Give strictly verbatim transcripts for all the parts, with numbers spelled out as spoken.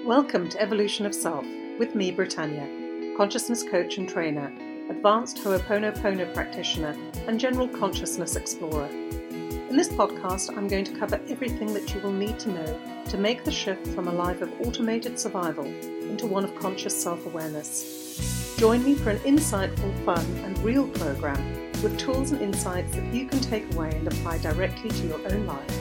Welcome to Evolution of Self with me, Britannia, consciousness coach and trainer, advanced Ho'oponopono practitioner and general consciousness explorer. In this podcast, I'm going to cover everything that you will need to know to make the shift from a life of automated survival into one of conscious self-awareness. Join me for an insightful, fun and real program with tools and insights that you can take away and apply directly to your own life.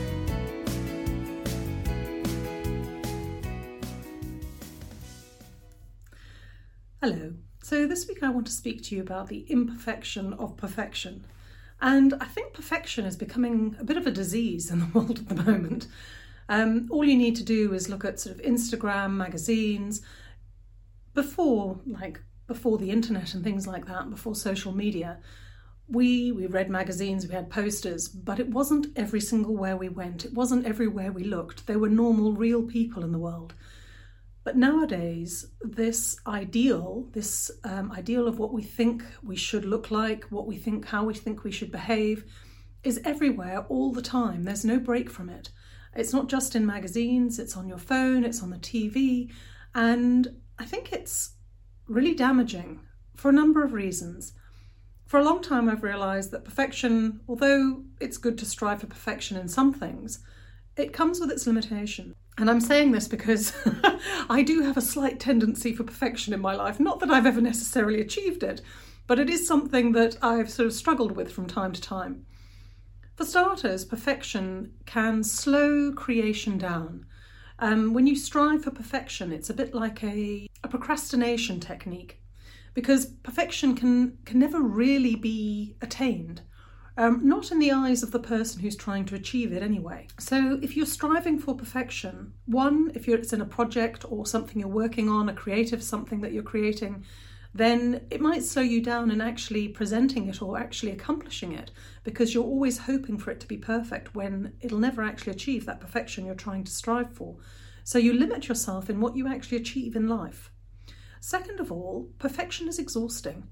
Hello. So this week I want to speak to you about the imperfection of perfection. And I think perfection is becoming a bit of a disease in the world at the moment. Um, all you need to do is look at sort of Instagram, magazines, before like before the internet and things like that, before social media. We we read magazines, we had posters, but it wasn't every single where we went. It wasn't everywhere we looked. There were normal, real people in the world. But nowadays, this ideal, this um, ideal of what we think we should look like, what we think, how we think we should behave, is everywhere all the time. There's no break from it. It's not just in magazines, it's on your phone, it's on the T V, and I think it's really damaging for a number of reasons. For a long time, I've realised that perfection, although it's good to strive for perfection in some things, it comes with its limitation. And I'm saying this because I do have a slight tendency for perfection in my life. Not that I've ever necessarily achieved it, but it is something that I've sort of struggled with from time to time. For starters, perfection can slow creation down. Um, when you strive for perfection, it's a bit like a, a procrastination technique, because perfection can, can never really be attained. Um, not in the eyes of the person who's trying to achieve it anyway. So if you're striving for perfection, one, if you're, it's in a project or something you're working on, a creative something that you're creating, then it might slow you down in actually presenting it or actually accomplishing it, because you're always hoping for it to be perfect when it'll never actually achieve that perfection you're trying to strive for. So you limit yourself in what you actually achieve in life. Second of all, perfection is exhausting.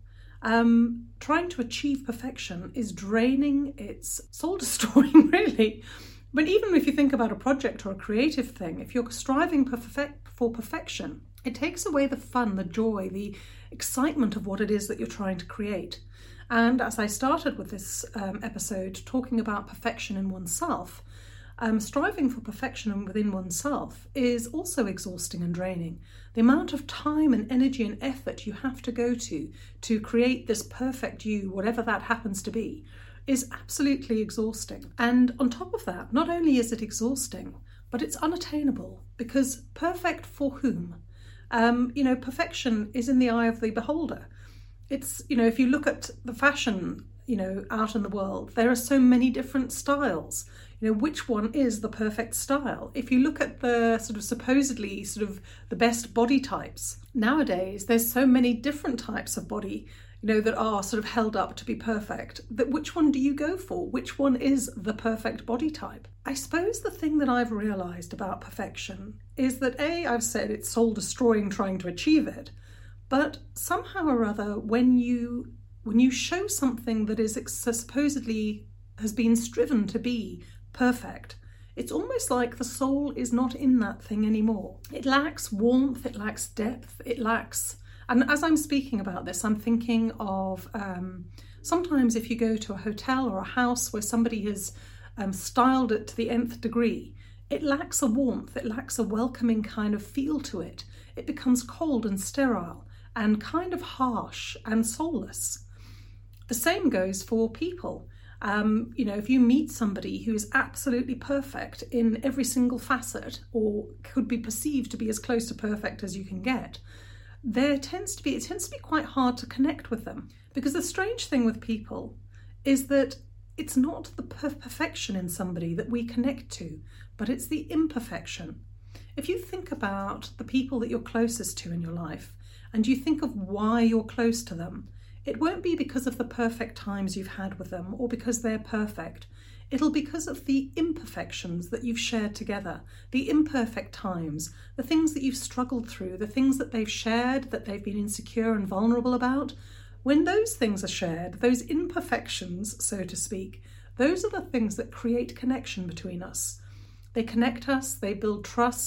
Um, trying to achieve perfection is draining, it's soul destroying really. But even if you think about a project or a creative thing, if you're striving perfect, for perfection, it takes away the fun, the joy, the excitement of what it is that you're trying to create. And as I started with this um, episode talking about perfection in oneself, Um, striving for perfection within oneself is also exhausting and draining. The amount of time and energy and effort you have to go to to create this perfect you, whatever that happens to be, is absolutely exhausting. And on top of that, not only is it exhausting, but it's unattainable, because perfect for whom? Um, you know, perfection is in the eye of the beholder. It's, you know, if you look at the fashion, you know, out in the world, there are so many different styles. You know, which one is the perfect style? If you look at the sort of supposedly sort of the best body types, nowadays there's so many different types of body, you know, that are sort of held up to be perfect, that which one do you go for? Which one is the perfect body type? I suppose the thing that I've realised about perfection is that A, I've said it's soul destroying trying to achieve it, but somehow or other when you when you show something that is supposedly has been striven to be perfect, it's almost like the soul is not in that thing anymore. It lacks warmth, it lacks depth, it lacks... And as I'm speaking about this, I'm thinking of um, sometimes if you go to a hotel or a house where somebody has um, styled it to the nth degree, it lacks a warmth, it lacks a welcoming kind of feel to it. It becomes cold and sterile and kind of harsh and soulless. The same goes for people. Um, you know, if you meet somebody who is absolutely perfect in every single facet, or could be perceived to be as close to perfect as you can get, there tends to be, it tends to be quite hard to connect with them. Because the strange thing with people is that it's not the per- perfection in somebody that we connect to, but it's the imperfection. If you think about the people that you're closest to in your life, and you think of why you're close to them, it won't be because of the perfect times you've had with them or because they're perfect. It'll be because of the imperfections that you've shared together, the imperfect times, the things that you've struggled through, the things that they've shared, that they've been insecure and vulnerable about. When those things are shared, those imperfections, so to speak, those are the things that create connection between us. They connect us, they build trust,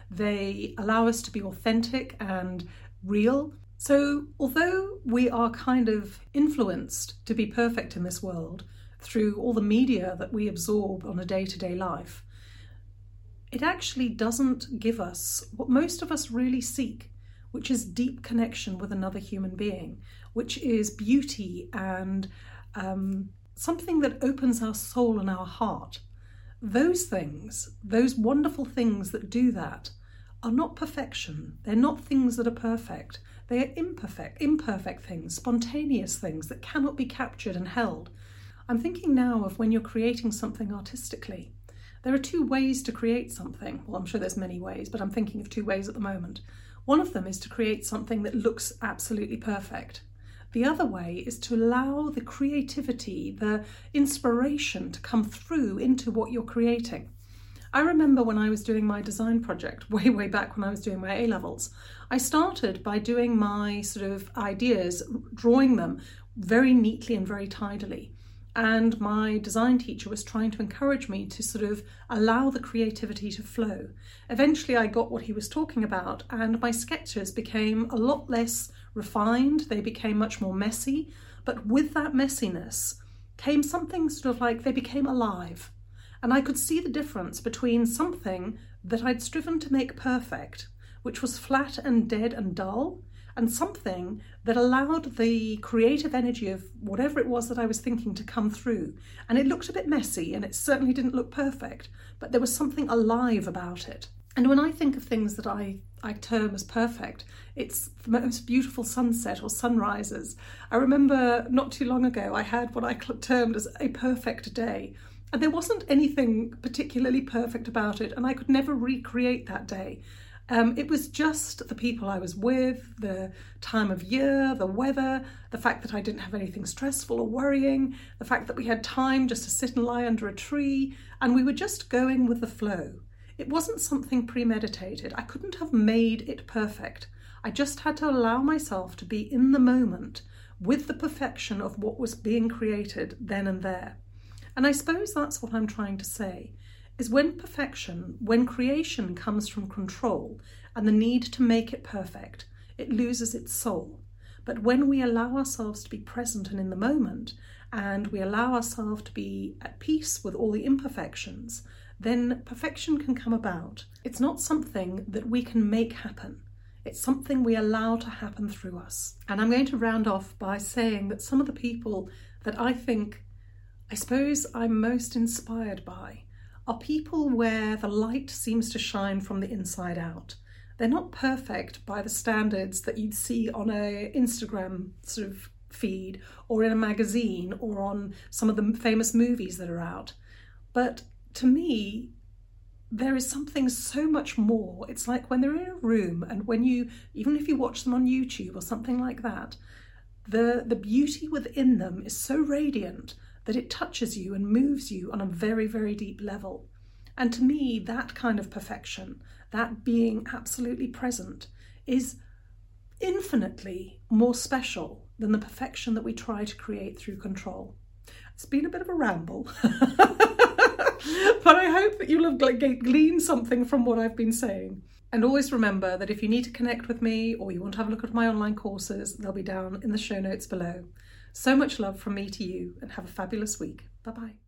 They allow us to be authentic and real. So although we are kind of influenced to be perfect in this world through all the media that we absorb on a day-to-day life, it actually doesn't give us what most of us really seek, which is deep connection with another human being, which is beauty and um, something that opens our soul and our heart. Those things, those wonderful things that do that, are not perfection. They're not things that are perfect. They are imperfect, imperfect things, spontaneous things that cannot be captured and held. I'm thinking now of when you're creating something artistically. There are two ways to create something. Well, I'm sure there's many ways, but I'm thinking of two ways at the moment. One of them is to create something that looks absolutely perfect. The other way is to allow the creativity, the inspiration to come through into what you're creating. I remember when I was doing my design project, way, way back when I was doing my A-levels, I started by doing my sort of ideas, drawing them very neatly and very tidily. And my design teacher was trying to encourage me to sort of allow the creativity to flow. Eventually I got what he was talking about, and my sketches became a lot less refined. They became much more messy, but with that messiness came something sort of like they became alive. And I could see the difference between something that I'd striven to make perfect, which was flat and dead and dull, and something that allowed the creative energy of whatever it was that I was thinking to come through. And it looked a bit messy, and it certainly didn't look perfect, but there was something alive about it. And when I think of things that I, I term as perfect, it's the most beautiful sunset or sunrises. I remember not too long ago, I had what I termed as a perfect day. And there wasn't anything particularly perfect about it, and I could never recreate that day. Um, it was just the people I was with, the time of year, the weather, the fact that I didn't have anything stressful or worrying, the fact that we had time just to sit and lie under a tree, and we were just going with the flow. It wasn't something premeditated. I couldn't have made it perfect. I just had to allow myself to be in the moment with the perfection of what was being created then and there. And I suppose that's what I'm trying to say, is when perfection, when creation comes from control and the need to make it perfect, it loses its soul. But when we allow ourselves to be present and in the moment, and we allow ourselves to be at peace with all the imperfections, then perfection can come about. It's not something that we can make happen. It's something we allow to happen through us. And I'm going to round off by saying that some of the people that I think, I suppose I'm most inspired by, are people where the light seems to shine from the inside out. They're not perfect by the standards that you'd see on a Instagram sort of feed or in a magazine or on some of the famous movies that are out. But to me, there is something so much more. It's like when they're in a room, and when you, even if you watch them on YouTube or something like that, the, the beauty within them is so radiant that it touches you and moves you on a very, very deep level. And to me, that kind of perfection, that being absolutely present, is infinitely more special than the perfection that we try to create through control. It's been a bit of a ramble, but I hope that you'll have gleaned something from what I've been saying. And always remember that if you need to connect with me or you want to have a look at my online courses, they'll be down in the show notes below. So much love from me to you, and have a fabulous week. Bye-bye.